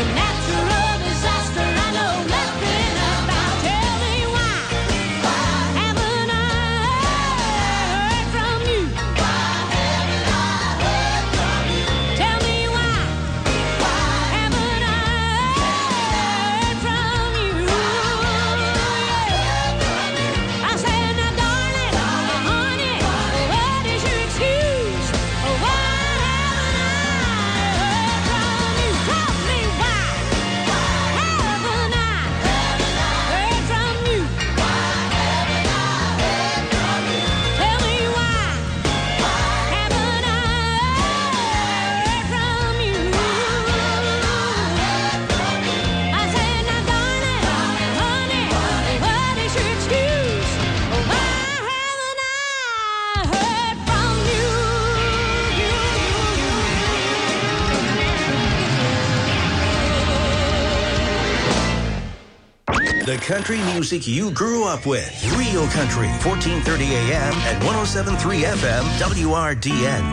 The country music you grew up with. Real Country, 1430 AM and 107.3 FM, WRDN.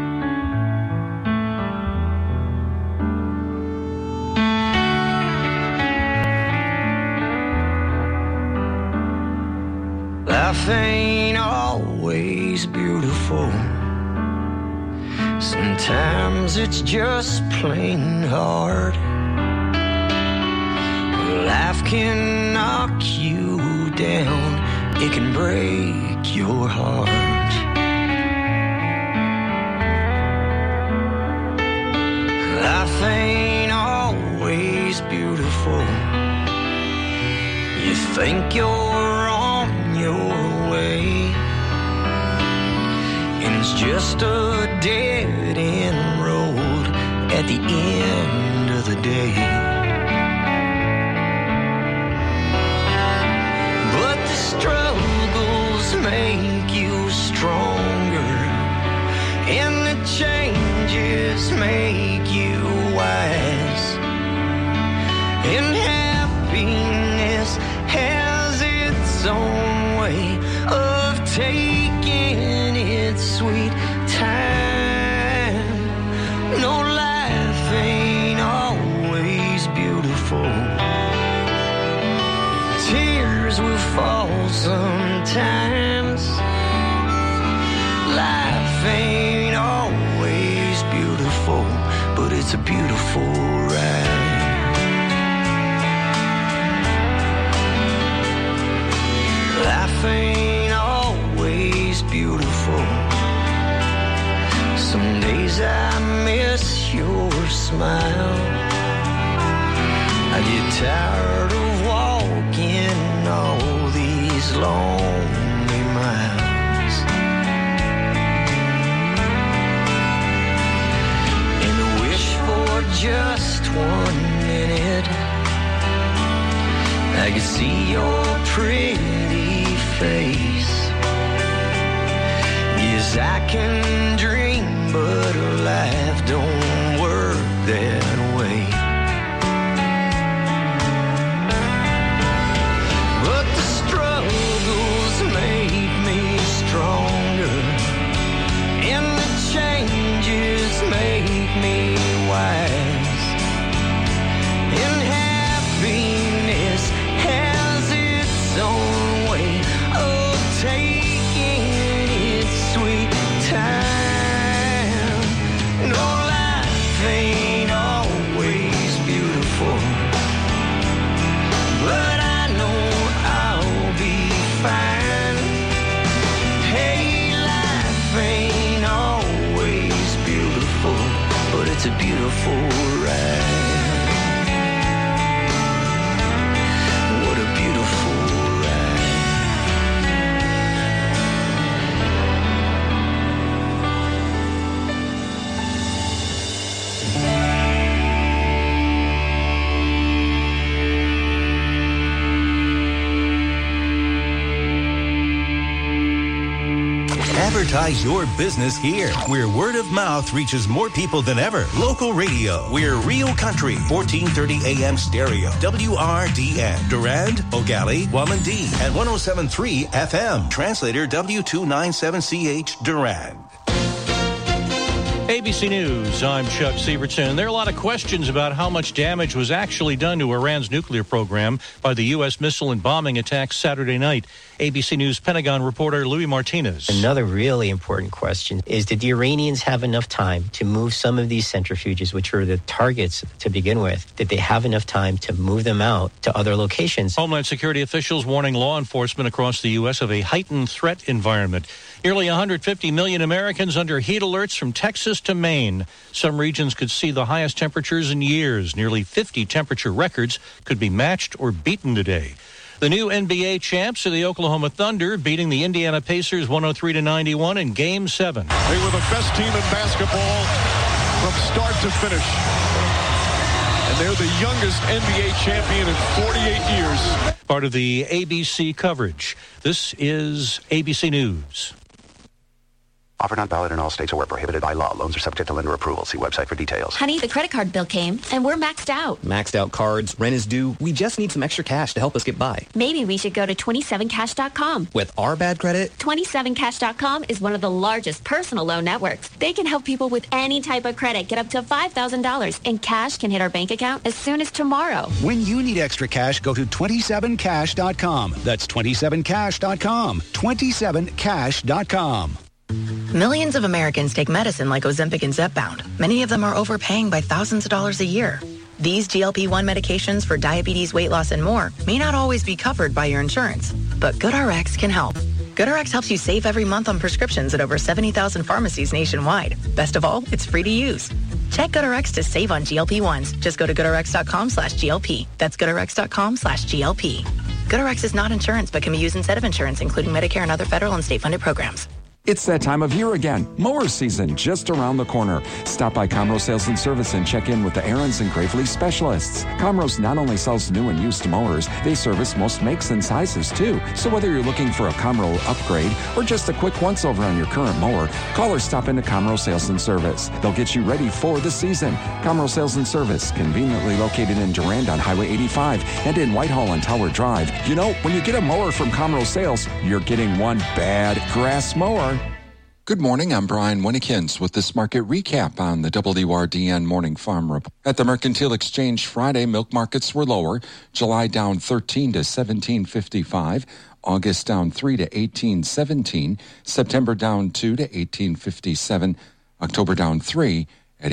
Life ain't always beautiful. Sometimes it's just plain hard. Life can knock you down. It can break your heart. Life ain't always beautiful. You think you're on your way, and it's just a dead-end road at the end of the day. But the struggles make you stronger, and the changes make you wise, and happiness has its own way of taking its sweet time. No, life ain't always beautiful. Tears will fall sometimes. Life ain't always beautiful, but it's a beautiful ride. Life ain't always beautiful. Some days I miss your smile. I get tired of walking all these lonely miles, and I wish for just 1 minute I could see your pretty face. Yes, I can dream, but life don't work that way. But the struggles make me stronger, and the changes make me wise, and happiness has its own way of taking its sweet time. No, life ain't always beautiful, but I know I'll be fine. Hey, life ain't always beautiful, but it's a beautiful ride. What a beautiful ride. Advertise your business here, where word of mouth reaches more people than ever. Local radio. We're Real Country, 1430 AM stereo, WRDN. Durand, Ogali, Wamandee, and 107.3 FM. Translator W297CH Durand. ABC News, I'm Chuck Sievertson. There are a lot of questions about how much damage was actually done to Iran's nuclear program by the U.S. missile and bombing attacks Saturday night. ABC News Pentagon reporter Louis Martinez. Another really important question is, did the Iranians have enough time to move some of these centrifuges, which were the targets to begin with? Did they have enough time to move them out to other locations? Homeland Security officials warning law enforcement across the U.S. of a heightened threat environment. Nearly 150 million Americans under heat alerts from Texas to Maine. Some regions could see the highest temperatures in years. Nearly 50 temperature records could be matched or beaten today. The new NBA champs are the Oklahoma Thunder, beating the Indiana Pacers 103-91 in Game 7. They were the best team in basketball from start to finish. And they're the youngest NBA champion in 48 years. Part of the ABC coverage. This is ABC News. Offer not valid in all states or where prohibited by law. Loans are subject to lender approval. See website for details. Honey, the credit card bill came, and we're maxed out. Maxed out cards, rent is due. We just need some extra cash to help us get by. Maybe we should go to 27cash.com. With our bad credit? 27cash.com is one of the largest personal loan networks. They can help people with any type of credit get up to $5,000, and cash can hit our bank account as soon as tomorrow. When you need extra cash, go to 27cash.com. That's 27cash.com. 27cash.com. Millions of Americans take medicine like Ozempic and Zepbound. Many of them are overpaying by thousands of dollars a year. These GLP-1 medications for diabetes, weight loss, and more may not always be covered by your insurance, but GoodRx can help. GoodRx helps you save every month on prescriptions at over 70,000 pharmacies nationwide. Best of all, it's free to use. Check GoodRx to save on GLP-1s. Just go to GoodRx.com/GLP. That's GoodRx.com/GLP. GoodRx is not insurance, but can be used instead of insurance, including Medicare and other federal and state-funded programs. It's that time of year again. Mower season just around the corner. Stop by Comro Sales and Service and check in with the Aaron's and Gravely specialists. Comro's not only sells new and used mowers, they service most makes and sizes too. So whether you're looking for a Comro upgrade or just a quick once-over on your current mower, call or stop into Comro Sales and Service. They'll get you ready for the season. Comro Sales and Service, conveniently located in Durand on Highway 85 and in Whitehall on Tower Drive. You know, when you get a mower from Comro Sales, you're getting one bad grass mower. Good morning, I'm Brian Winnikins with this market recap on the WRDN Morning Farm Report. At the Mercantile Exchange Friday, milk markets were lower. July down 13 to 17.55. August down 3 to 18.17. September down 2 to 18.57. October down 3 at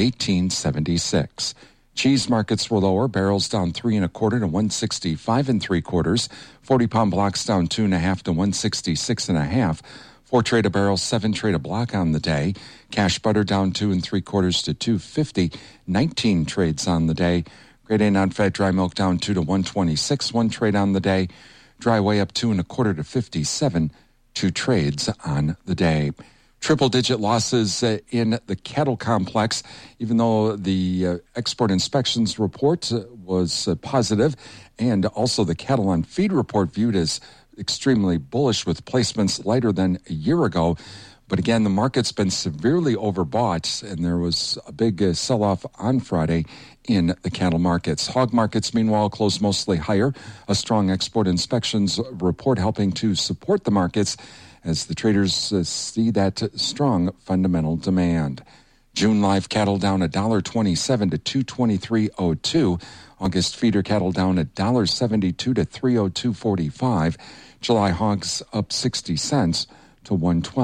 18.76. Cheese markets were lower. Barrels down 3 1/4 to 165 3/4. 40-pound blocks down 2 1/2 to 166 1/2. 4 trade a barrel, 7 trade a block on the day. Cash butter down 2 3/4 to 250. 19 trades on the day. Grade A non-fat dry milk down 2 to 126. 1 trade on the day. Dry whey up 2 1/4 to 57. 2 trades on the day. Triple-digit losses in the cattle complex, even though the export inspections report was positive, and also the cattle on feed report viewed as extremely bullish with placements lighter than a year ago. But again, the market's been severely overbought, and there was a big sell-off on Friday in the cattle markets. Hog markets, meanwhile, closed mostly higher. A strong export inspections report helping to support the markets as the traders see that strong fundamental demand. June live cattle down $1.27 to $223.02. August feeder cattle down $1.72 to $302.45. July hogs up 60 cents to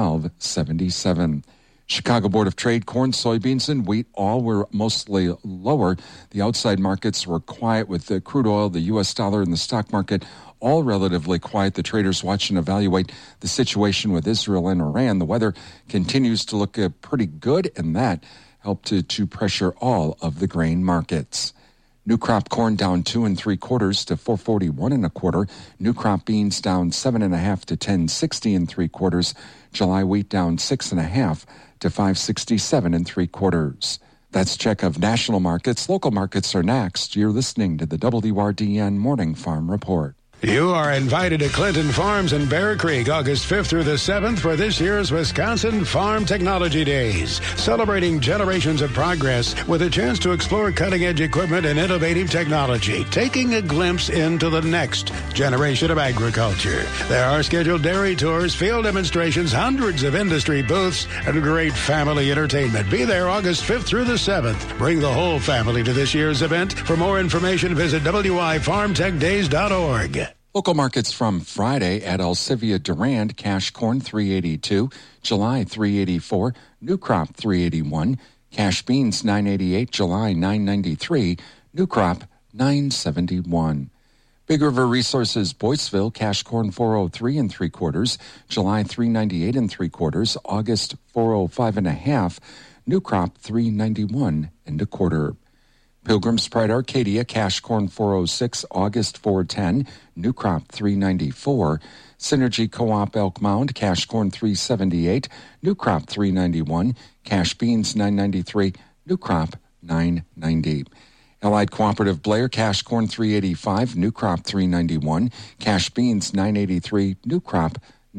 $112.77. Chicago Board of Trade, corn, soybeans, and wheat all were mostly lower. The outside markets were quiet with the crude oil, the U.S. dollar, and the stock market all relatively quiet. The traders watch and evaluate the situation with Israel and Iran. The weather continues to look pretty good, and that helped to pressure all of the grain markets. New crop corn down 2 3/4 to 441 1/4. New crop beans down 7 1/2 to 1060 3/4. July wheat down 6 1/2 to 567 3/4. That's check of national markets. Local markets are next. You're listening to the WRDN Morning Farm Report. You are invited to Clinton Farms in Bear Creek August 5th through the 7th for this year's Wisconsin Farm Technology Days, celebrating generations of progress with a chance to explore cutting-edge equipment and innovative technology, taking a glimpse into the next generation of agriculture. There are scheduled dairy tours, field demonstrations, hundreds of industry booths, and great family entertainment. Be there August 5th through the 7th. Bring the whole family to this year's event. For more information, visit wifarmtechdays.org. Local markets from Friday at Alcivia Durand, cash corn $3.82, July $3.84, new crop $3.81, cash beans $9.88, July $9.93, new crop $9.71. Big River Resources Boyceville, cash corn $4.03 3/4, July $3.98 3/4, August $4.05 1/2, new crop $3.91 1/4. Pilgrim's Pride Arcadia, cash corn $4.06, August $4.10, new crop $3.94. Synergy Co-op Elk Mound, cash corn $3.78, new crop $3.91. Cash beans $9.93, new crop $9.90. Allied Cooperative Blair, cash corn $3.85, new crop $3.91. Cash beans $9.83, new crop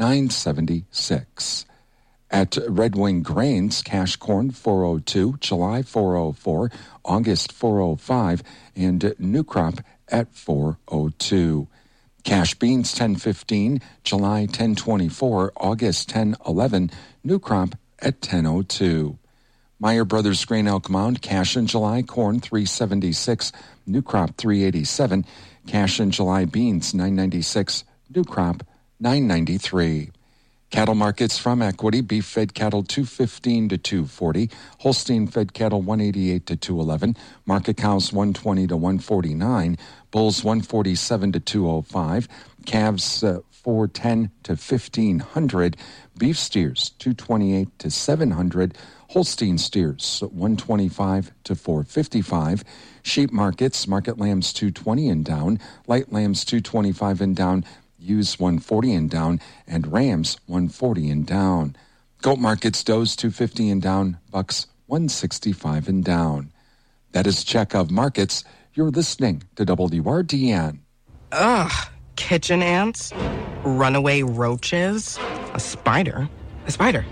$9.76. At Red Wing Grains, cash corn $4.02, July $4.04, August $4.05, and new crop at $4.02. Cash beans $10.15, July $10.24, August $10.11, new crop at $10.02. Meyer Brothers Grain Elk Mound, cash in July corn $3.76, new crop $3.87, cash in July beans $9.96, new crop $9.93. Cattle markets from Equity, beef fed cattle $215 to $240, Holstein fed cattle $188 to $211, market cows $120 to $149, bulls $147 to $205, calves $410 to $1,500, beef steers $228 to $700, Holstein steers $125 to $455, sheep markets, market lambs $220 and down, light lambs $225 and down, ewes $140 and down, and rams $140 and down. Goat markets, does $250 and down, bucks $165 and down. That is Check of Markets. You're listening to WRDN. Ugh, kitchen ants, runaway roaches, a spider. A spider!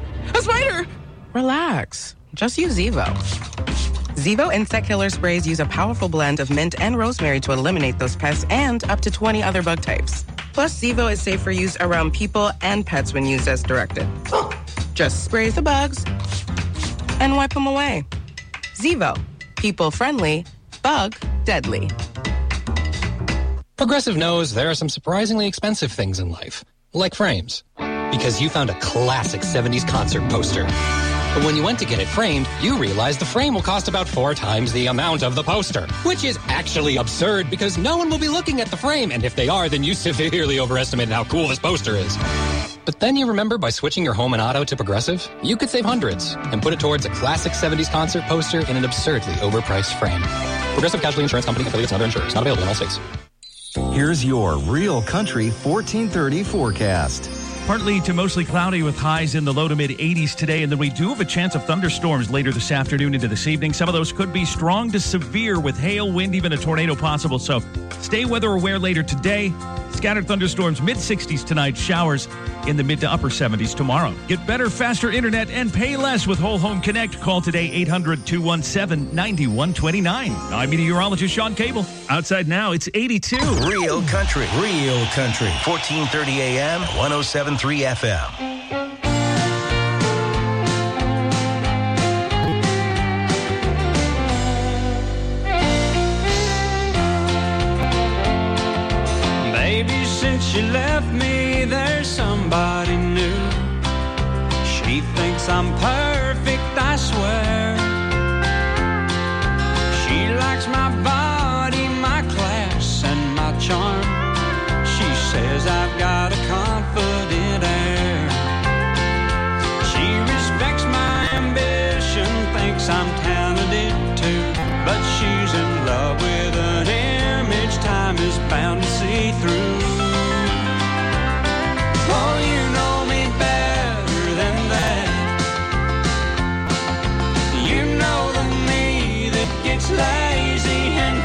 Relax, just use Zevo. Zevo insect killer sprays use a powerful blend of mint and rosemary to eliminate those pests and up to 20 other bug types. Plus, Zevo is safe for use around people and pets when used as directed. Just sprays the bugs and wipe them away. Zevo, people friendly, bug deadly. Progressive knows there are some surprisingly expensive things in life, like frames, because you found a classic 70s concert poster. But when you went to get it framed, you realized the frame will cost about 4 times the amount of the poster, which is actually absurd because no one will be looking at the frame, and if they are, then you severely overestimated how cool this poster is. But then you remember by switching your home and auto to Progressive, you could save hundreds and put it towards a classic 70s concert poster in an absurdly overpriced frame. Progressive Casualty Insurance Company, affiliates, and other insurers. Not available in all states. Here's your Real Country 1430 forecast. Partly to mostly cloudy with highs in the low to mid 80s today, and then we do have a chance of thunderstorms later this afternoon into this evening. Some of those could be strong to severe with hail, wind, even a tornado possible. So stay weather aware later today. Scattered thunderstorms mid 60s tonight, showers in the mid to upper 70s tomorrow. Get better, faster internet and pay less with Whole Home Connect. Call today 800-217-9129. I'm meteorologist Sean Cable. Outside now, it's 82. Real Country. 1430 AM, 107.3 FM. She left me, there's somebody new. She thinks I'm perfect, I swear. She likes my body, my class, and my charm. She says I've got a confident air. She respects my ambition, thinks I'm talented too. But she's in love with an image time is bound to see through. Oh, you know me better than that. You know the me that gets lazy and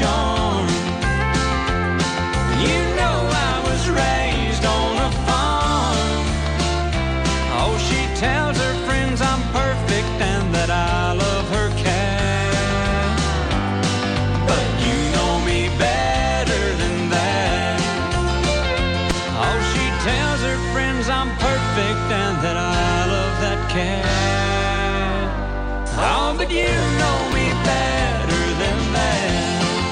charm. You know I was raised on a farm. Oh, she tells her friends I'm perfect and that I love her cat. But you know me better than that. Oh, she tells her friends I'm perfect and that I love that cat. Oh, but you know me better than that.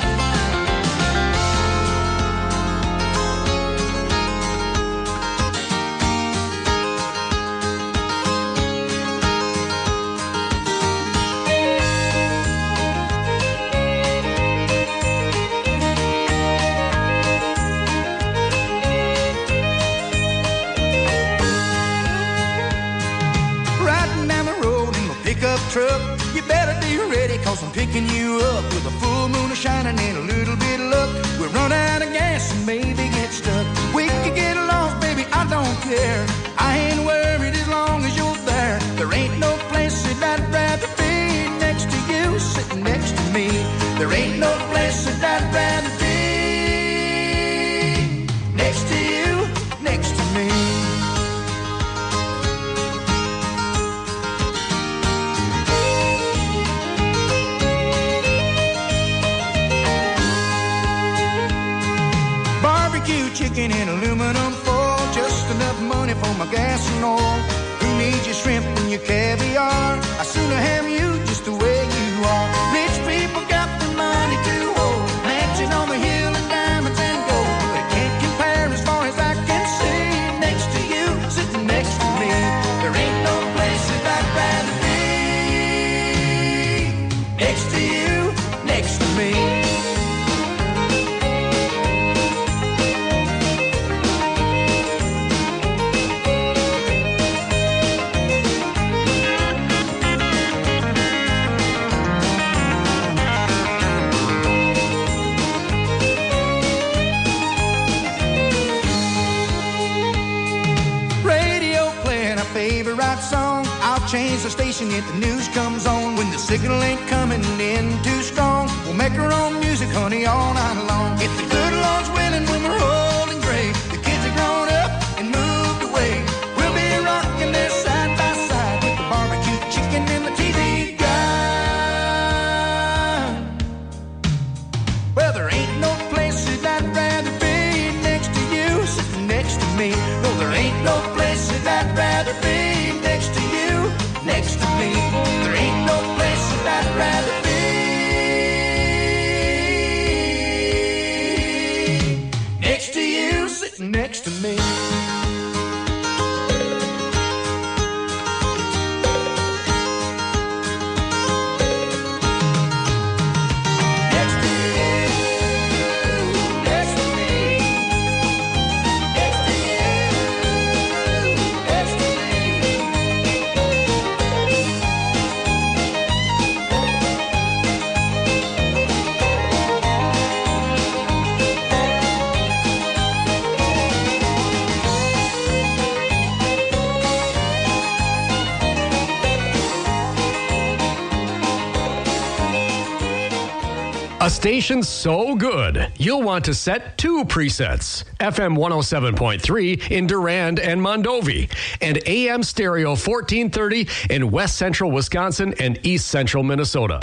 Riding down the road in my pickup truck. You better be ready, cause I'm picking you up with a full moon shining and a little bit of luck. We'll run out of gas and maybe get stuck. We could get lost, baby, I don't care. I ain't worried as long as you're there. There ain't no place that I'd rather be next to you, sitting next to me. There ain't no place that I'd rather be next to you, next to me. Barbecue chicken in aluminum foil, just enough money for my gas and oil. Who needs your shrimp and your caviar? I sooner have you just the way you are. Rich people got the money to hold, mansion on the hill and diamonds and gold. They can't compare as far as I can see. Next to you, sitting next to me. There ain't no place that I'd rather be. Next to you, next to me. Radio playing our favorite song. I'll change the station if the news comes on. When the signal ain't coming in too strong, we'll make our own music, honey, all night long. If the good Lord's willing, when we're old and gray, the kids are grown up and moved away, we'll be rocking there side by side with the barbecue chicken and the TV guide. Well, there ain't no place that I'd rather be next to you, sitting next to me. No, there ain't no place that I'd rather be next to you, next to me. There ain't no place that I'd rather be next to you, sitting next to me. A station so good, you'll want to set two presets. FM 107.3 in Durand and Mondovi, and AM stereo 1430 in West Central Wisconsin and East Central Minnesota.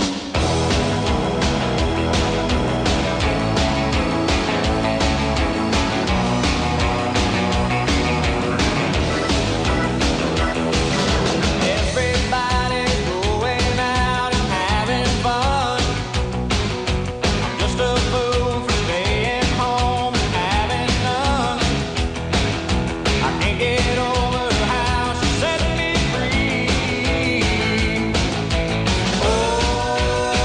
Oh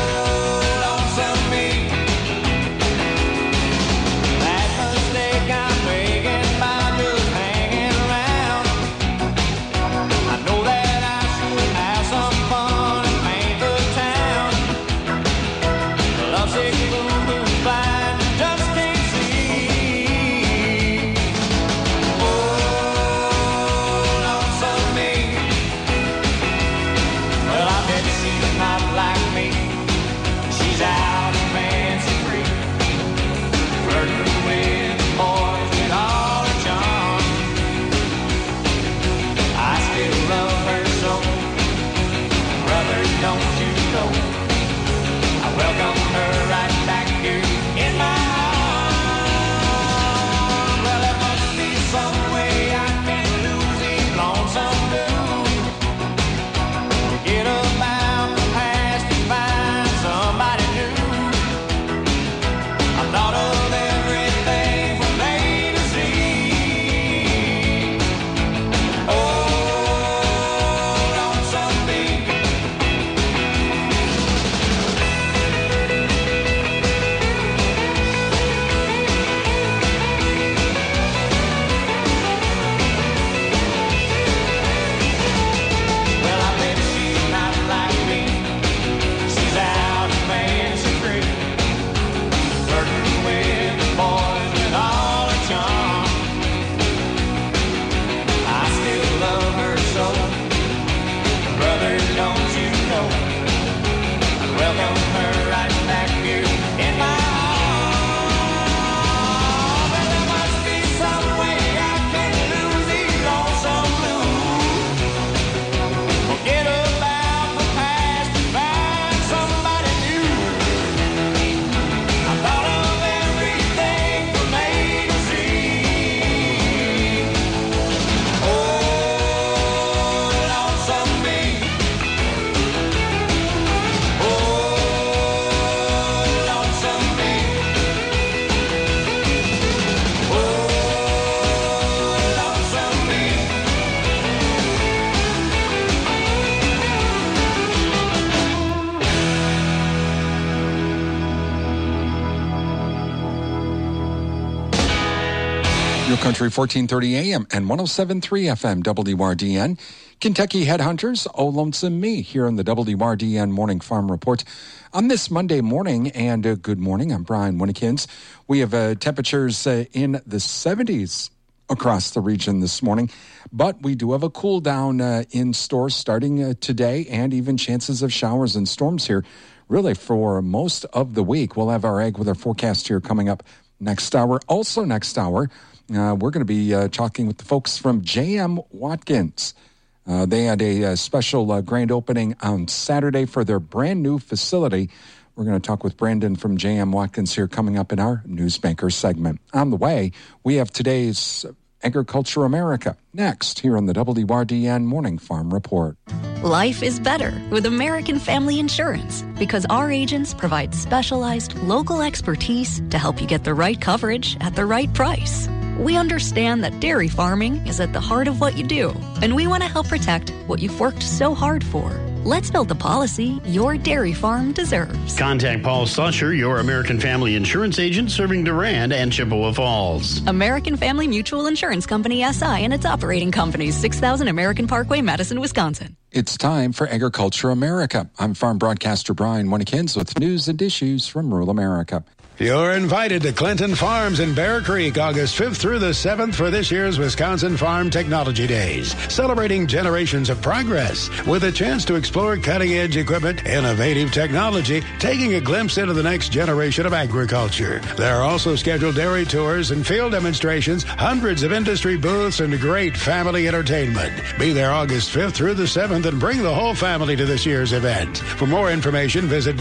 Real Country 1430 AM and 107.3 FM WRDN. Kentucky Headhunters, Oh Lonesome Me, here on the WRDN Morning Farm Report. On this Monday morning, and good morning, I'm Brian Winnikins. We have temperatures in the 70s across the region this morning, but we do have a cool down in store starting today, and even chances of showers and storms here really for most of the week. We'll have our Ag Weather forecast here coming up next hour. Also next hour, we're going to be talking with the folks from J.M. Watkins. They had a special grand opening on Saturday for their brand new facility. We're going to talk with Brandon from J.M. Watkins here coming up in our Newsmaker segment. On the way, we have today's Agriculture America next here on the WRDN Morning Farm Report. Life is better with American Family Insurance because our agents provide specialized local expertise to help you get the right coverage at the right price. We understand that dairy farming is at the heart of what you do, and we want to help protect what you've worked so hard for. Let's build the policy your dairy farm deserves. Contact Paul Slusher, your American Family Insurance agent serving Durand and Chippewa Falls. American Family Mutual Insurance Company, SI, and its operating companies, 6000 American Parkway, Madison, Wisconsin. It's time for Agriculture America. I'm farm broadcaster Brian Winnikins with news and issues from rural America. You're invited to Clinton Farms in Bear Creek, August 5th through the 7th for this year's Wisconsin Farm Technology Days, celebrating generations of progress with a chance to explore cutting-edge equipment, innovative technology, taking a glimpse into the next generation of agriculture. There are also scheduled dairy tours and field demonstrations, hundreds of industry booths, and great family entertainment. Be there August 5th through the 7th and bring the whole family to this year's event. For more information, visit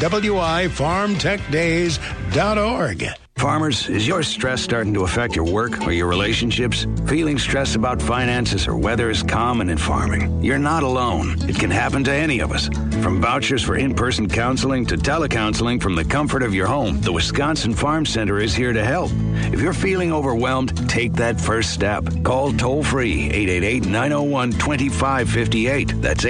wifarmtechdays.org. Farmers, is your stress starting to affect your work or your relationships? Feeling stressed about finances or weather is common in farming. You're not alone. It can happen to any of us. From vouchers for in-person counseling to telecounseling from the comfort of your home, the Wisconsin Farm Center is here to help. If you're feeling overwhelmed, take that first step. Call toll-free 888-901-2558. That's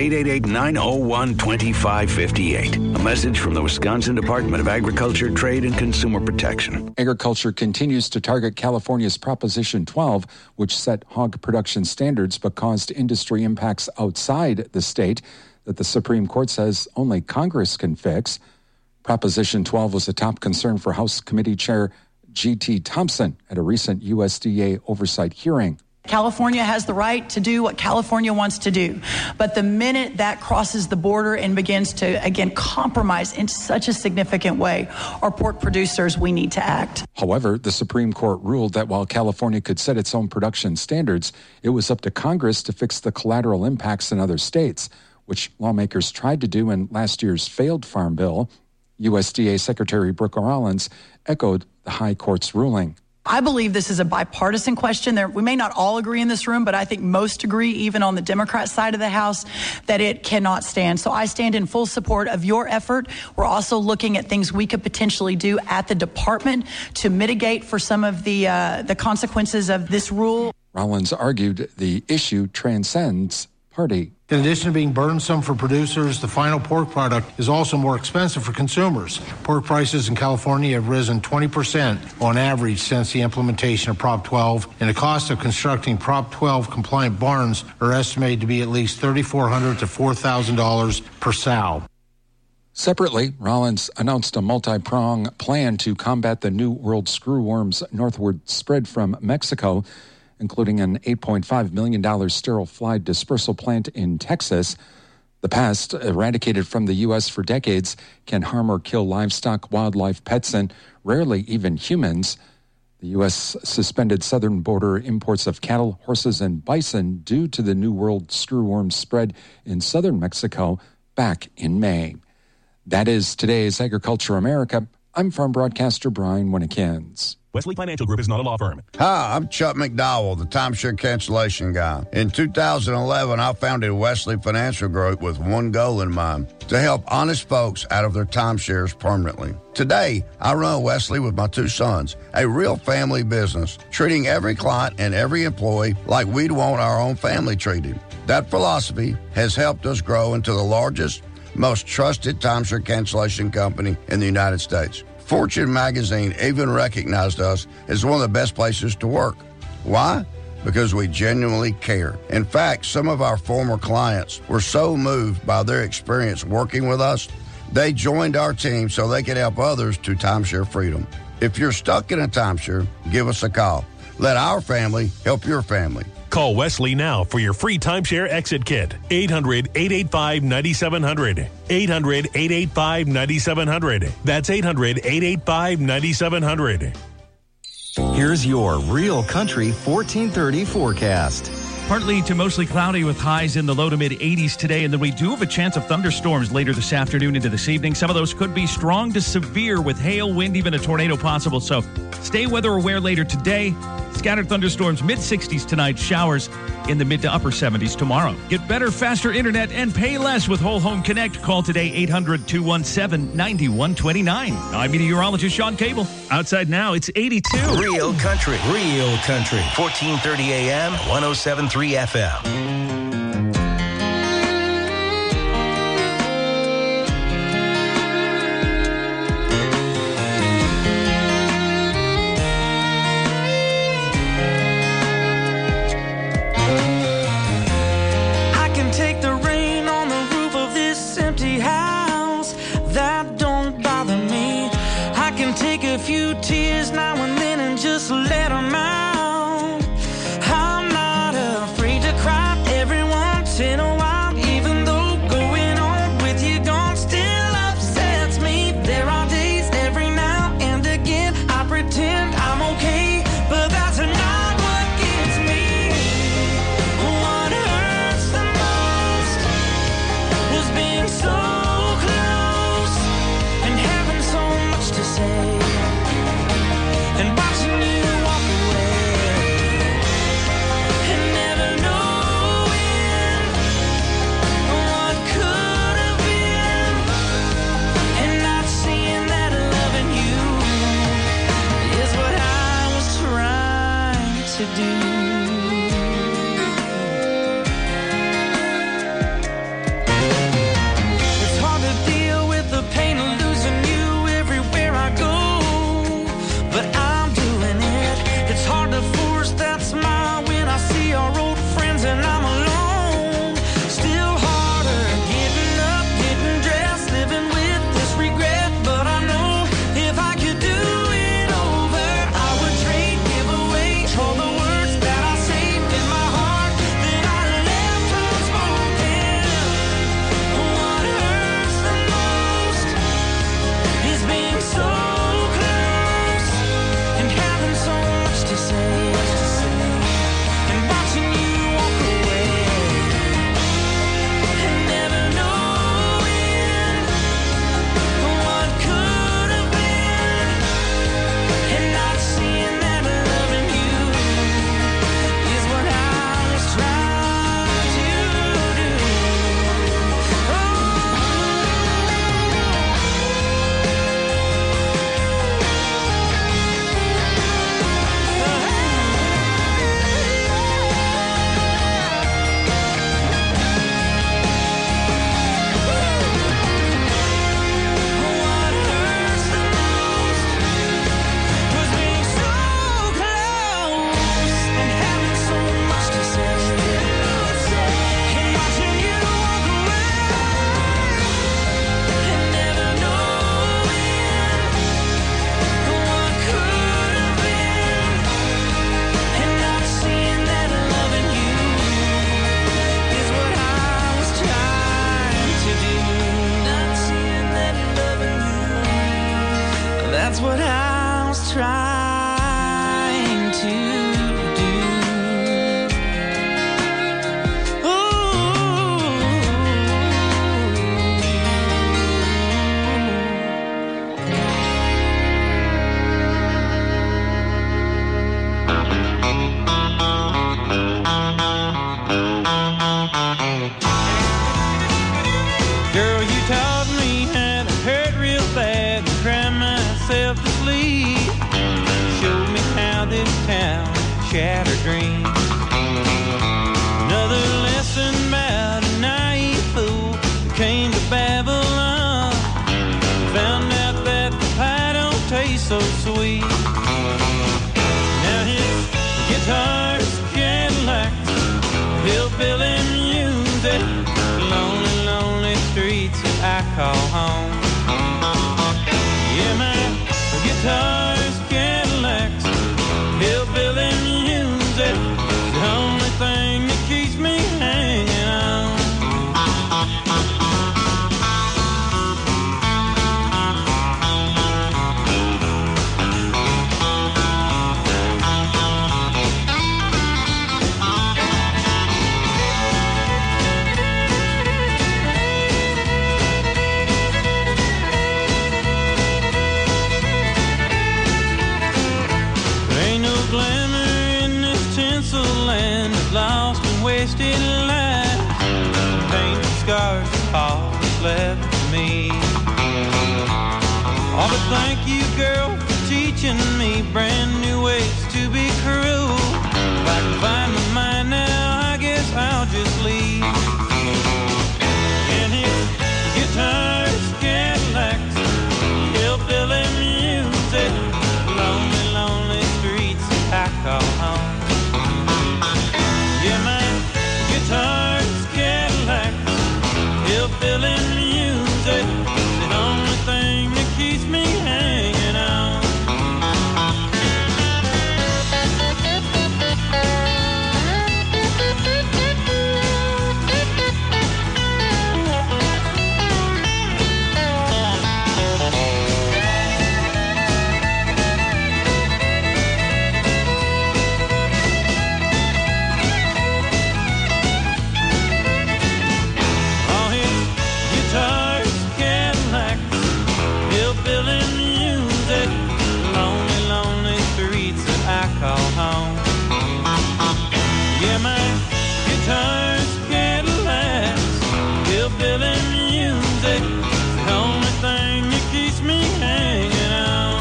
888-901-2558. A message from the Wisconsin Department of Agriculture, Trade, and Consumer Protection. Agriculture continues to target California's Proposition 12, which set hog production standards but caused industry impacts outside the state that the Supreme Court says only Congress can fix. Proposition 12 was a top concern for House Committee Chair G.T. Thompson at a recent USDA oversight hearing. California has the right to do what California wants to do. But the minute that crosses the border and begins to, again, compromise in such a significant way, our pork producers, we need to act. However, the Supreme Court ruled that while California could set its own production standards, it was up to Congress to fix the collateral impacts in other states, which lawmakers tried to do in last year's failed farm bill. USDA Secretary Brooke Rollins echoed the High Court's ruling. I believe this is a bipartisan question. We may not all agree in this room, but I think most agree, even on the Democrat side of the House, that it cannot stand. So I stand in full support of your effort. We're also looking at things we could potentially do at the department to mitigate for some of the consequences of this rule. Rollins argued the issue transcends party. In addition to being burdensome for producers, the final pork product is also more expensive for consumers. Pork prices in California have risen 20% on average since the implementation of Prop 12, and the cost of constructing Prop 12 compliant barns are estimated to be at least $3,400 to $4,000 per sow. Separately, Rollins announced a multi-pronged plan to combat the New World screwworm's northward spread from Mexico, including an $8.5 million sterile fly dispersal plant in Texas. The pest, eradicated from the U.S. for decades, can harm or kill livestock, wildlife, pets, and rarely even humans. The U.S. suspended southern border imports of cattle, horses, and bison due to the New World screwworm spread in southern Mexico back in May. That is today's Agriculture America. I'm farm broadcaster Brian Winnikins. Wesley Financial Group is not a law firm. Hi, I'm Chuck McDowell, the timeshare cancellation guy. In 2011, I founded Wesley Financial Group with one goal in mind, to help honest folks out of their timeshares permanently. Today, I run Wesley with my two sons, a real family business, treating every client and every employee like we'd want our own family treated. That philosophy has helped us grow into the largest, most trusted timeshare cancellation company in the United States. Fortune magazine even recognized us as one of the best places to work. Why? Because we genuinely care. In fact, some of our former clients were so moved by their experience working with us, they joined our team so they could help others to timeshare freedom. If you're stuck in a timeshare, give us a call. Let our family help your family. Call Wesley now for your free timeshare exit kit. 800-885-9700. 800-885-9700. That's 800-885-9700. Here's your Real Country 1430 forecast. Partly to mostly cloudy with highs in the low to mid 80s today, and then we do have a chance of thunderstorms later this afternoon into this evening. Some of those could be strong to severe with hail, wind, even a tornado possible. So stay weather aware later today. Scattered thunderstorms mid 60s tonight, showers in the mid to upper 70s tomorrow. Get better, faster internet and pay less with Whole Home Connect. Call today 800-217-9129. I'm meteorologist Sean Cable. Outside now, it's 82. Real Country. Real Country. 1430 AM, 107.3 FM. Few tears now and then and just let them out. I'm not afraid to cry every once in a while, even though going on with you gone still upsets me. There are days every now and again I pretend I'm okay, but that's not what gets me. What hurts the most was being so close and having so much to say. And watching you walk away and never knowing what could have been, and not seeing that loving you is what I was trying to do. It's hard to deal with the pain of losing you everywhere I go, but it's hard to force that smile when I see our old friends and I'm alone. Still harder getting up, getting dressed, living with this regret. But I know if I could do it over, I would trade, give away all the words that I saved in my heart that I left unspoken. What hurts the most is being so close and having so much to say, and watching you walk away and never knowing what could have been, and not seeing that loving you is what I was trying to do. That's what I was trying to do. Girl, you taught me how to hurt real bad and cry myself to sleep. Showed me how this town shattered dreams. Another lesson about a naive fool who came to Babylon. Found out that the pie don't taste so sweet. Now his guitar this lost and wasted life. Pain and scars are all that's left of me. Oh, but thank you, girl, for teaching me brand new ways to be cruel. If I can find my mind now, I guess I'll just leave. And it's guitars, Cadillacs, hillbilly music, lonely, lonely streets I call home. Yeah, my guitars, Cadillacs, hillbilly music, the only thing that keeps me hanging on. Guitars, Cadillacs, hillbilly music, the only thing that keeps me hanging on.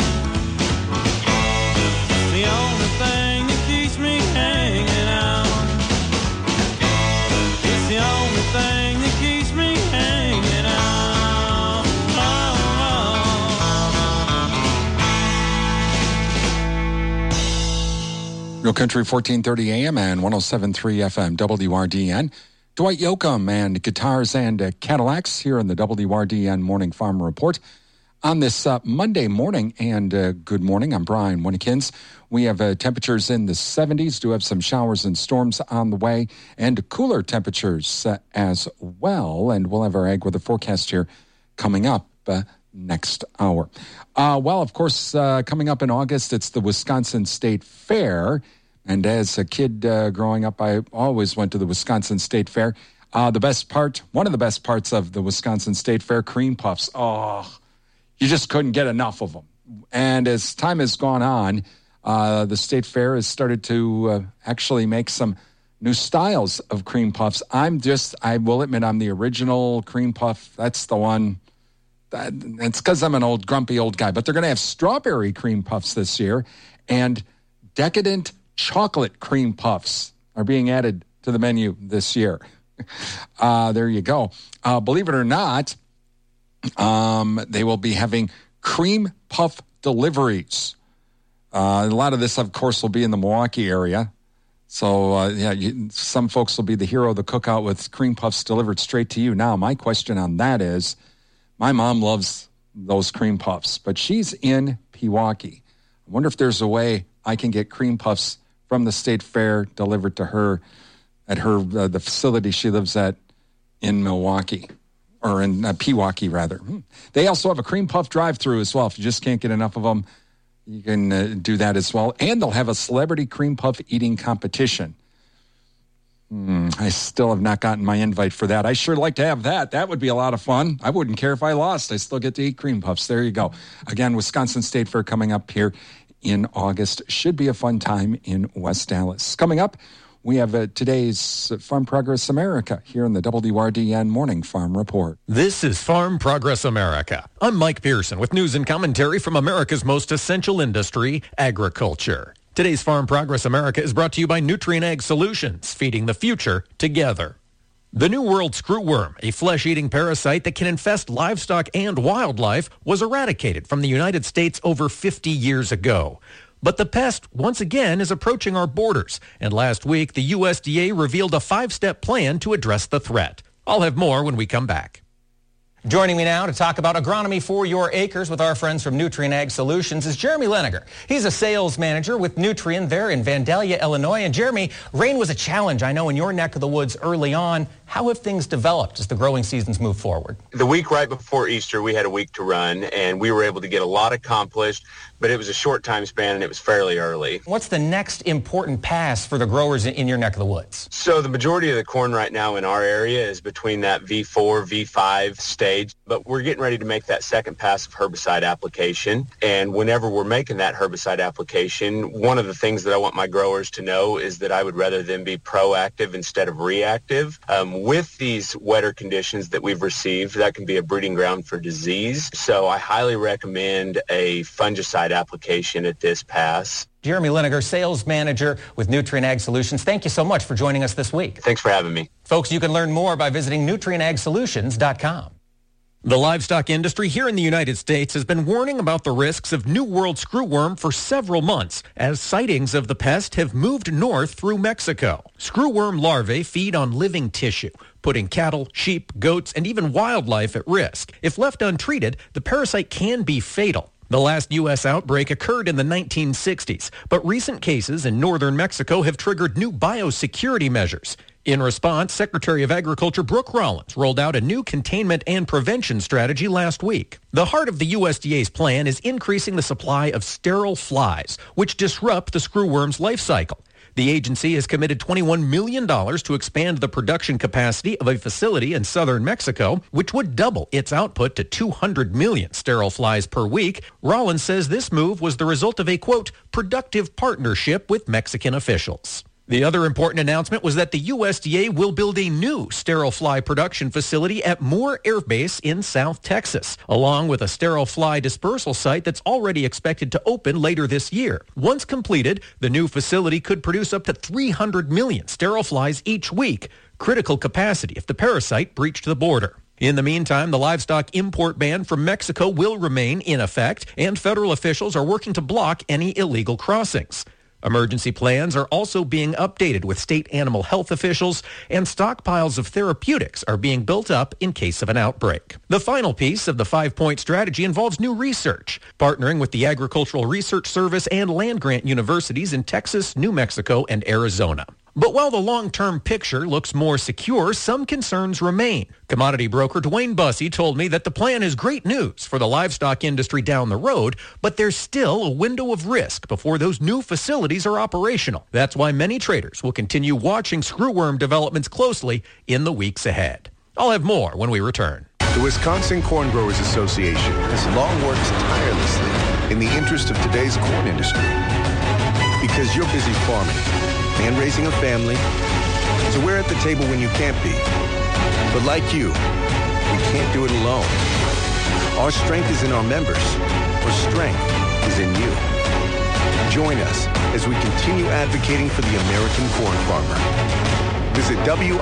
The only thing that keeps me hanging on. It's the only thing that keeps me hanging on. Real Country 1430 AM and 107.3 FM WRDN. Dwight Yoakam and Guitars and Cadillacs here in the WRDN Morning Farm Report on this Monday morning. And good morning. I'm Brian Winnekins. We have temperatures in the 70s. Do have some showers and storms on the way and cooler temperatures as well. And we'll have our ag weather forecast here coming up next hour. Well, of course, coming up in August, it's the Wisconsin State Fair. And as a kid growing up, I always went to the Wisconsin State Fair. One of the best parts of the Wisconsin State Fair, cream puffs. Oh, you just couldn't get enough of them. And as time has gone on, the State Fair has started to actually make some new styles of cream puffs. I will admit, I'm the original cream puff. That's the one. It's because I'm an old, grumpy old guy. But they're going to have strawberry cream puffs this year. And decadent chocolate cream puffs are being added to the menu this year. There you go. Believe it or not, they will be having cream puff deliveries. A lot of this, of course, will be in the Milwaukee area. So, some folks will be the hero of the cookout with cream puffs delivered straight to you. Now, my question on that is, my mom loves those cream puffs, but she's in Pewaukee. I wonder if there's a way I can get cream puffs from the State Fair delivered to her at her the facility she lives at in Milwaukee, or in Pewaukee, rather. They also have a cream puff drive-through as well. If you just can't get enough of them, you can do that as well. And they'll have a celebrity cream puff eating competition. I still have not gotten my invite for that. I sure like to have that. That would be a lot of fun. I wouldn't care if I lost. I still get to eat cream puffs. There you go. Again, Wisconsin State Fair coming up here in August. Should be a fun time in West Dallas. Coming up, we have today's Farm Progress America here in the WRDN Morning Farm Report. This is Farm Progress America. I'm Mike Pearson with news and commentary from America's most essential industry, agriculture. Today's Farm Progress America is brought to you by Nutrien Ag Solutions, feeding the future together. The New World screwworm, a flesh-eating parasite that can infest livestock and wildlife, was eradicated from the United States over 50 years ago. But the pest, once again, is approaching our borders, and last week the USDA revealed a 5-step plan to address the threat. I'll have more when we come back. Joining me now to talk about agronomy for your acres with our friends from Nutrien Ag Solutions is Jeremy Leniger. He's a sales manager with Nutrien there in Vandalia, Illinois. And Jeremy, rain was a challenge, I know, in your neck of the woods early on. how have things developed as the growing seasons move forward? The week right before Easter, we had a week to run, and we were able to get a lot accomplished, but it was a short time span, and it was fairly early. What's the next important pass for the growers in your neck of the woods? So the majority of the corn right now in our area is between that V4, V5 stage, but we're getting ready to make that second pass of herbicide application. And whenever we're making that herbicide application, one of the things that I want my growers to know is that I would rather them be proactive instead of reactive. With these wetter conditions that we've received, that can be a breeding ground for disease. So I highly recommend a fungicide application at this pass. Jeremy Liniger, sales manager with Nutrien Ag Solutions. Thank you so much for joining us this week. Thanks for having me. Folks, you can learn more by visiting nutrienagsolutions.com. The livestock industry here in the United States has been warning about the risks of New World screwworm for several months as sightings of the pest have moved north through Mexico. Screwworm larvae feed on living tissue, putting cattle, sheep, goats, and even wildlife at risk. If left untreated, the parasite can be fatal. The last U.S. outbreak occurred in the 1960s, but recent cases in northern Mexico have triggered new biosecurity measures. In response, Secretary of Agriculture Brooke Rollins rolled out a new containment and prevention strategy last week. The heart of the USDA's plan is increasing the supply of sterile flies, which disrupt the screwworm's life cycle. The agency has committed $21 million to expand the production capacity of a facility in southern Mexico, which would double its output to 200 million sterile flies per week. Rollins says this move was the result of a, quote, productive partnership with Mexican officials. The other important announcement was that the USDA will build a new sterile fly production facility at Moore Air Base in South Texas, along with a sterile fly dispersal site that's already expected to open later this year. Once completed, the new facility could produce up to 300 million sterile flies each week, critical capacity if the parasite breached the border. In the meantime, the livestock import ban from Mexico will remain in effect, and federal officials are working to block any illegal crossings. Emergency plans are also being updated with state animal health officials, and stockpiles of therapeutics are being built up in case of an outbreak. The final piece of the 5-point strategy involves new research, partnering with the Agricultural Research Service and land-grant universities in Texas, New Mexico, and Arizona. But while the long-term picture looks more secure, some concerns remain. Commodity broker Dwayne Bussey told me that the plan is great news for the livestock industry down the road, but there's still a window of risk before those new facilities are operational. That's why many traders will continue watching screwworm developments closely in the weeks ahead. I'll have more when we return. The Wisconsin Corn Growers Association has long worked tirelessly in the interest of today's corn industry. Because you're busy farming and raising a family, so we're at the table when you can't be. But like you, we can't do it alone. Our strength is in our members. Our strength is in you. Join us as we continue advocating for the American corn farmer. Visit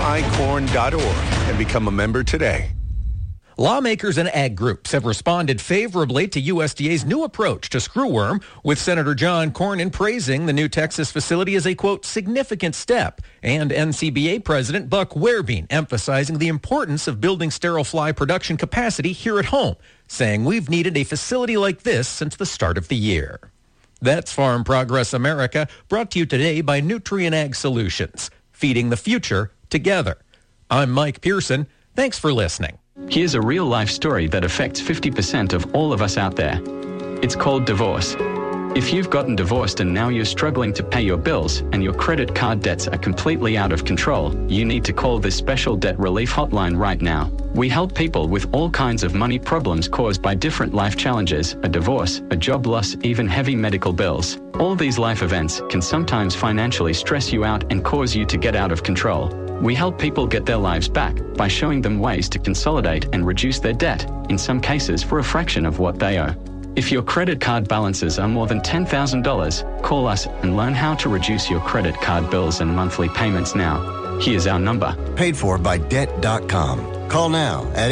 wicorn.org and become a member today. Lawmakers and ag groups have responded favorably to USDA's new approach to screwworm, with Senator John Cornyn praising the new Texas facility as a, quote, significant step, and NCBA President Buck Wehrbein emphasizing the importance of building sterile fly production capacity here at home, saying we've needed a facility like this since the start of the year. That's Farm Progress America, brought to you today by Nutrien Ag Solutions, feeding the future together. I'm Mike Pearson. Thanks for listening. Here's a real-life story that affects 50% of all of us out there. It's called divorce. If you've gotten divorced and now you're struggling to pay your bills and your credit card debts are completely out of control, you need to call this special debt relief hotline right now. We help people with all kinds of money problems caused by different life challenges, a divorce, a job loss, even heavy medical bills. All these life events can sometimes financially stress you out and cause you to get out of control. We help people get their lives back by showing them ways to consolidate and reduce their debt, in some cases for a fraction of what they owe. If your credit card balances are more than $10,000, call us and learn how to reduce your credit card bills and monthly payments now. Here's our number. Paid for by Debt.com. Call now at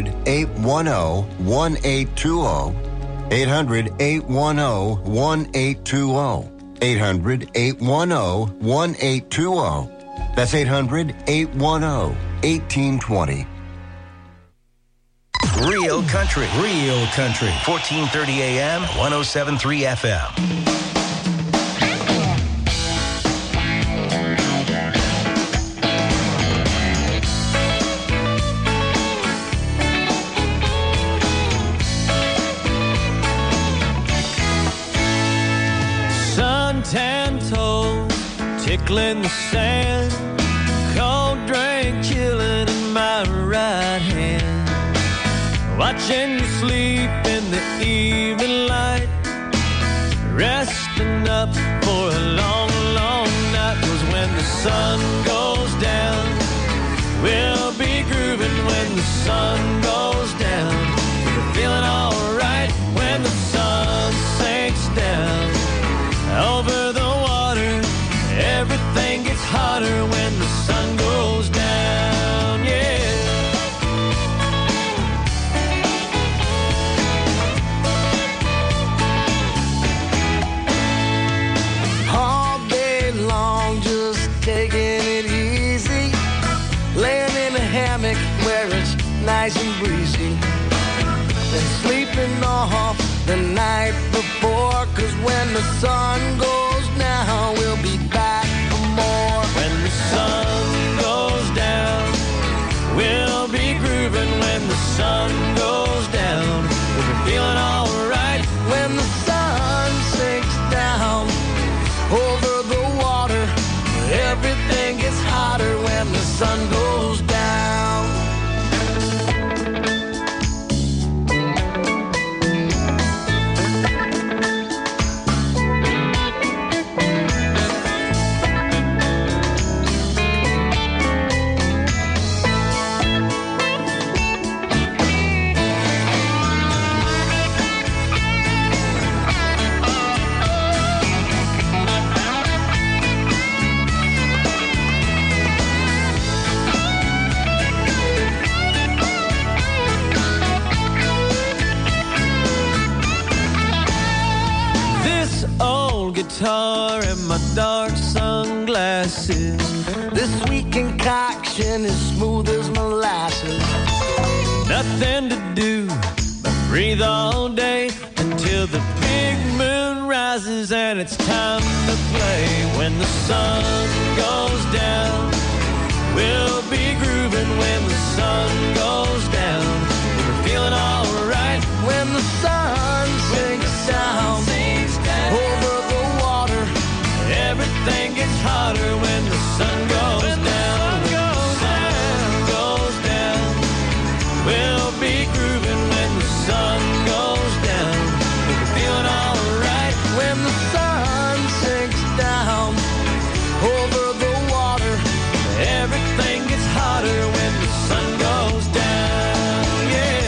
800-810-1820. 800-810-1820. 800-810-1820. That's 800-810-1820. Real country. 1430 AM, 107.3 FM. suntan toes tickling the sand, cold drink chilling in my right hand, watching you sleep in the evening light, resting up for a long, long night. 'Cause when the sun goes down, we'll be grooving when the sun goes down. We're feeling alright when the sun sinks down. Over the water, everything gets hotter when the sun goes down, yeah. All day long, just taking it easy, laying in a hammock where it's nice and breezy, and sleeping off the night before. 'Cause when the sun goes down, we'll be back for more. When the sun goes down, we'll be grooving when the sun goes down. We'll be feeling alright when the sun sinks down. Over the water, everything gets hotter when the sun goes down. Guitar and my dark sunglasses, this sweet concoction is smooth as molasses. Nothing to do but breathe all day until the big moon rises and it's time to play. When the sun goes down, we'll be grooving when the sun goes down. We're feeling alright when the sun sinks down. Over the water, everything gets hotter when the sun goes down. When the sun goes down, we'll be grooving when the sun goes down. We're feeling alright when the sun sinks down. Over the water, everything gets hotter when the sun goes down, yeah.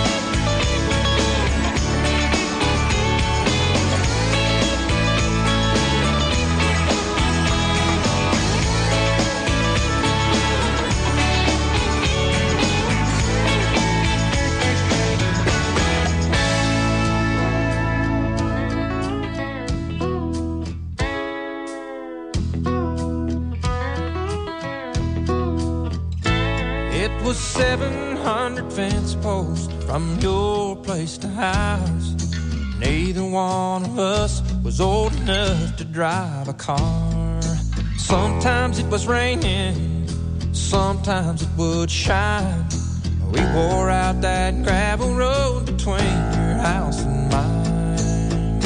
It was 700 fence posts from your place to house. Neither one of us was old enough to drive a car. Sometimes it was raining, sometimes it would shine. We wore out that gravel road between your house and mine.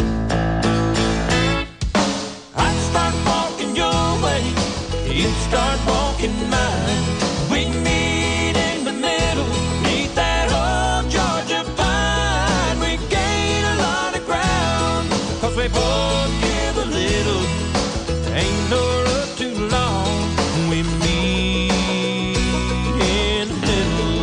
I'd start walking your way, you'd start walking mine. We'd meet in the middle, neath that old Georgia pine. We gain a lot of ground, 'cause we both give a little. Ain't no road too long, we meet in the middle.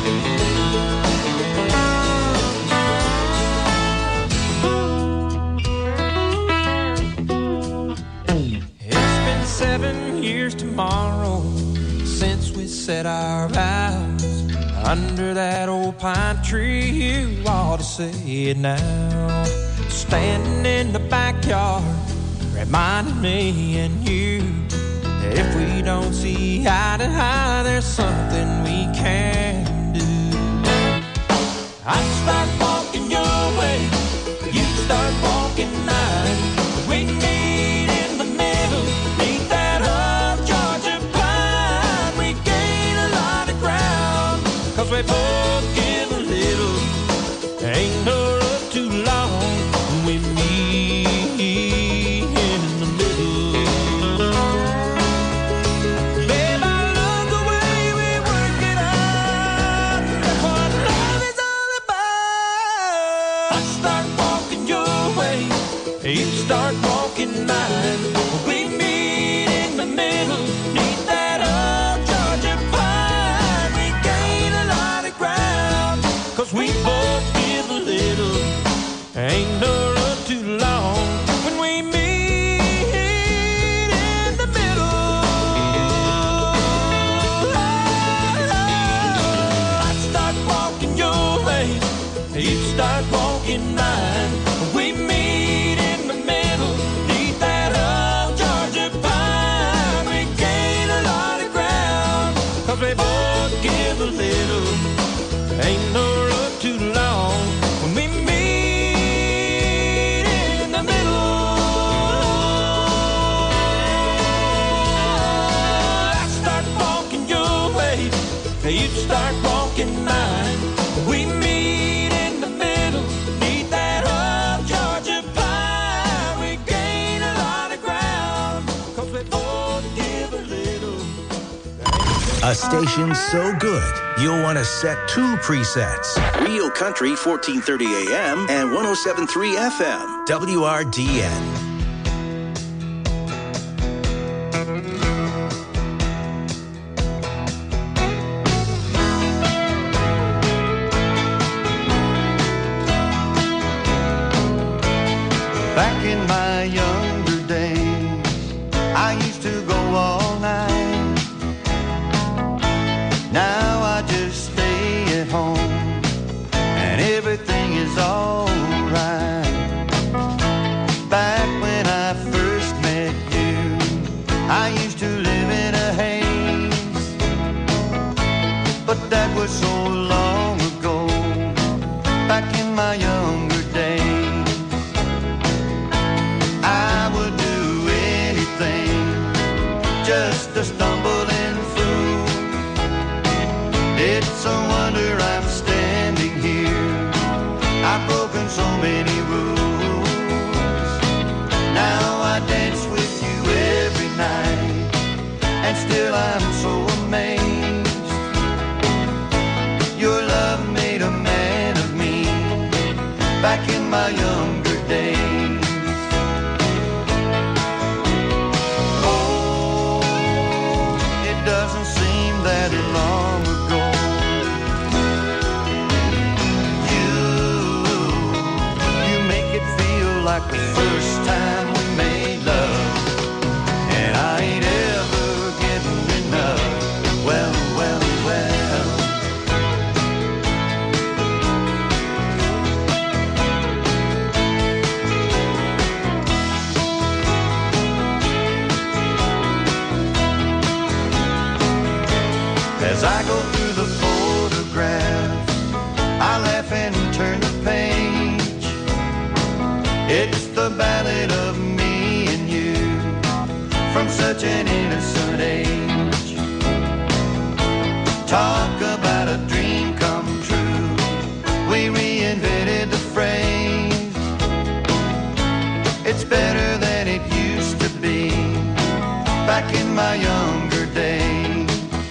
It's been 7 years tomorrow since we said our vows under that old pine tree. You ought to say it now. Standing in the backyard, reminding me and you that if we don't see eye to eye, there's something we can do. I'd start walking your way, you'd start walking mine. We meet in the middle, neath that old Georgia pine. We gain a lot of ground, 'cause we both give a little. Ain't no road too long, we meet in the walking line. We meet in the middle, neath that old Georgia pine. We gain a lot of ground, 'cause we both give a little. Ain't no road too long when we meet in the middle. I start walking your way, you start walking mine. We meet in the middle, neath that old Georgia pine. We gain a lot of ground, 'cause we both give a little. Ain't no road too long when we meet in the middle. I start walking your way, you start walking mine. We meet in the middle, neath that old Georgia pine. We gain a lot of ground, 'cause we both give a little. A station so good, you'll want to set two presets. Real Country 1430 AM and 107.3 FM, WRDN. Back in my younger days, I used to go all night. Now I just stay at home, and everything is alright. Back when I first met you, I used to live in a haze, but that was so long ago. Back in my younger days, I would do anything just to stumble in through. It's a wonder I'm standing here. I've broken so many rules. Now I dance with you every night, and still I'm so amazed. Your love made a man of me back in my younger days. Oh, it doesn't seem that long ago. You make it feel like the first time we made love, and I ain't ever getting enough. Well, well, well. As I go through the photographs, I laugh and turn the page. It's the ballad of me and you from such an innocent age. Talk about a dream come true. We reinvented the phrase. It's better than it used to be back in my younger days.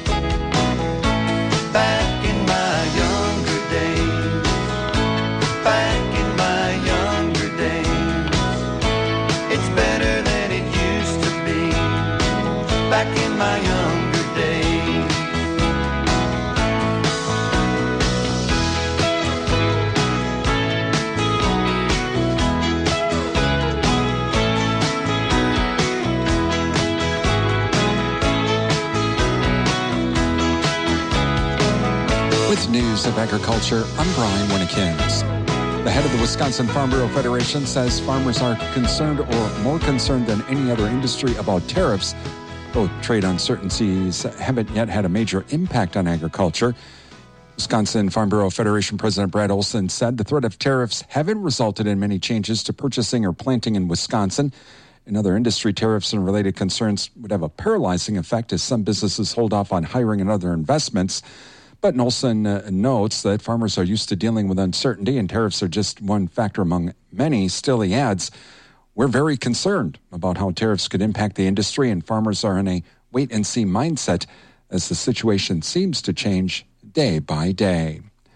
Back in my younger days. Back in my younger days. It's better than it used to be back in my younger days. With news of agriculture, I'm Brian Winnikins. The head of the Wisconsin Farm Bureau Federation says farmers are concerned or more concerned than any other industry about tariffs. Though trade uncertainties haven't yet had a major impact on agriculture. Wisconsin Farm Bureau Federation President Brad Olson said the threat of tariffs haven't resulted in many changes to purchasing or planting in Wisconsin. In other industry, tariffs and related concerns would have a paralyzing effect as some businesses hold off on hiring and other investments. But Olson notes that farmers are used to dealing with uncertainty and tariffs are just one factor among many. Still, he adds, we're very concerned about how tariffs could impact the industry, and farmers are in a wait-and-see mindset as the situation seems to change day by day.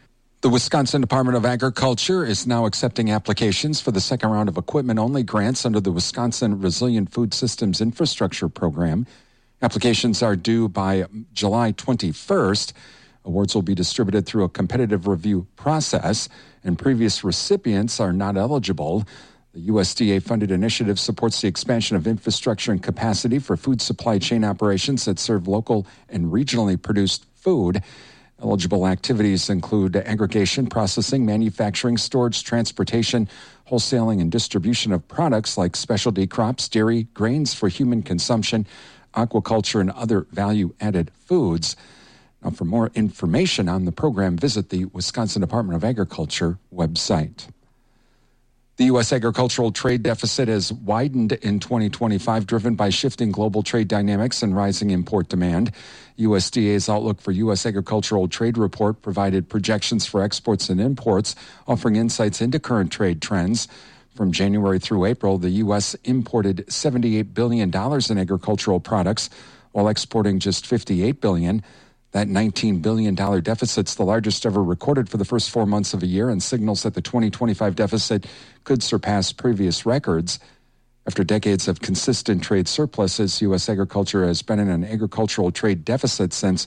The Wisconsin Department of Agriculture is now accepting applications for the second round of equipment-only grants under the Wisconsin Resilient Food Systems Infrastructure Program. Applications are due by July 21st. Awards will be distributed through a competitive review process, and previous recipients are not eligible. The USDA-funded initiative supports the expansion of infrastructure and capacity for food supply chain operations that serve local and regionally produced food. Eligible activities include aggregation, processing, manufacturing, storage, transportation, wholesaling, and distribution of products like specialty crops, dairy, grains for human consumption, aquaculture, and other value-added foods. Now, for more information on the program, visit the Wisconsin Department of Agriculture website. The U.S. agricultural trade deficit has widened in 2025, driven by shifting global trade dynamics and rising import demand. USDA's Outlook for U.S. Agricultural Trade report provided projections for exports and imports, offering insights into current trade trends. From January through April, the U.S. imported $78 billion in agricultural products, while exporting just $58 billion. That $19 billion deficit's the largest ever recorded for the first 4 months of a year and signals that the 2025 deficit could surpass previous records. After decades of consistent trade surpluses, U.S. agriculture has been in an agricultural trade deficit since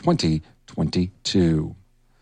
2022.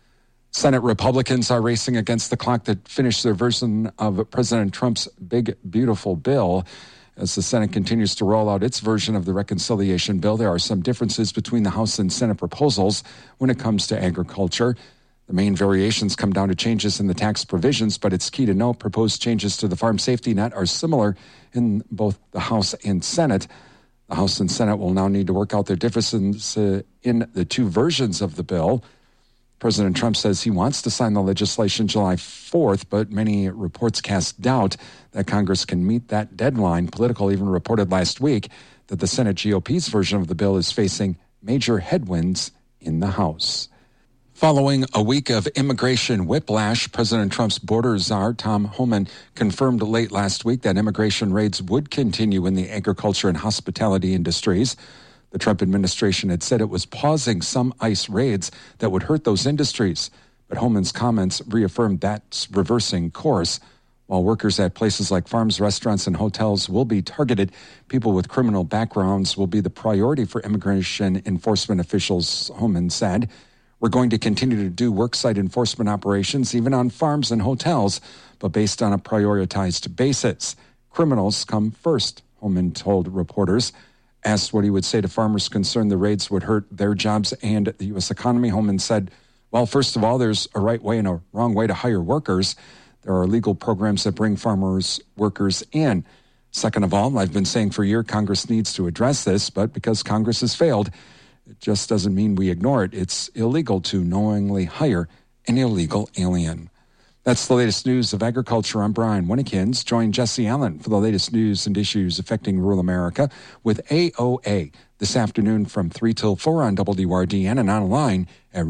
Senate Republicans are racing against the clock to finish their version of President Trump's Big Beautiful Bill. As the Senate continues to roll out its version of the reconciliation bill, there are some differences between the House and Senate proposals when it comes to agriculture. The main variations come down to changes in the tax provisions, but it's key to note proposed changes to the farm safety net are similar in both the House and Senate. The House and Senate will now need to work out their differences in the two versions of the bill. President Trump says he wants to sign the legislation July 4th, but many reports cast doubt that Congress can meet that deadline. Politico even reported last week that the Senate GOP's version of the bill is facing major headwinds in the House. Following a week of immigration whiplash, President Trump's border czar, Tom Homan, confirmed late last week that immigration raids would continue in the agriculture and hospitality industries. The Trump administration had said it was pausing some ICE raids that would hurt those industries, but Homan's comments reaffirmed that's reversing course. While workers at places like farms, restaurants, and hotels will be targeted, people with criminal backgrounds will be the priority for immigration enforcement officials, Homan said. We're going to continue to do worksite enforcement operations, even on farms and hotels, but based on a prioritized basis. Criminals come first, Homan told reporters. Asked what he would say to farmers concerned the raids would hurt their jobs and the U.S. economy, Homan said, well, first of all, there's a right way and a wrong way to hire workers. There are legal programs that bring farmers workers in. Second of all, I've been saying for a year Congress needs to address this, but because Congress has failed, it just doesn't mean we ignore it. It's illegal to knowingly hire an illegal alien. That's the latest news of agriculture. I'm Brian Winnekins. Join Jesse Allen for the latest news and issues affecting rural America with AOA this afternoon from 3 till 4 on WRDN and online at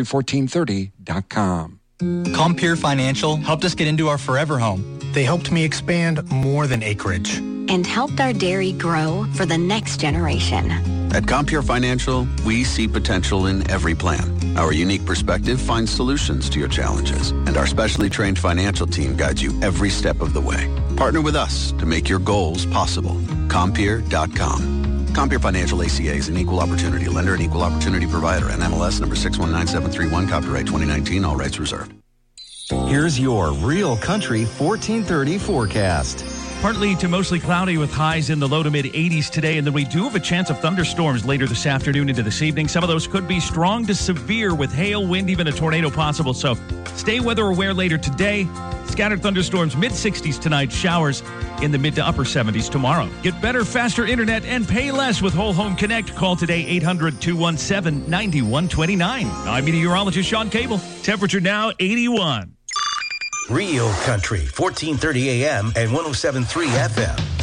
realcountry1430.com. Compeer Financial helped us get into our forever home. They helped me expand more than acreage. And helped our dairy grow for the next generation. At Compeer Financial, we see potential in every plan. Our unique perspective finds solutions to your challenges, and our specially trained financial team guides you every step of the way. Partner with us to make your goals possible. Compeer.com. Compeer Financial ACA is an equal opportunity lender and equal opportunity provider. NMLS number 619731, copyright 2019, all rights reserved. Here's your Real Country 1430 forecast. Partly to mostly cloudy with highs in the low to mid 80s today, and then we do have a chance of thunderstorms later this afternoon into this evening. Some of those could be strong to severe with hail, wind, even a tornado possible. So stay weather aware later today. Scattered thunderstorms mid 60s tonight, showers in the mid to upper 70s tomorrow. Get better, faster internet and pay less with Whole Home Connect. Call today 800-217-9129. I'm meteorologist Sean Cable. Temperature now 81. Real Country, 1430 AM and 107.3 FM.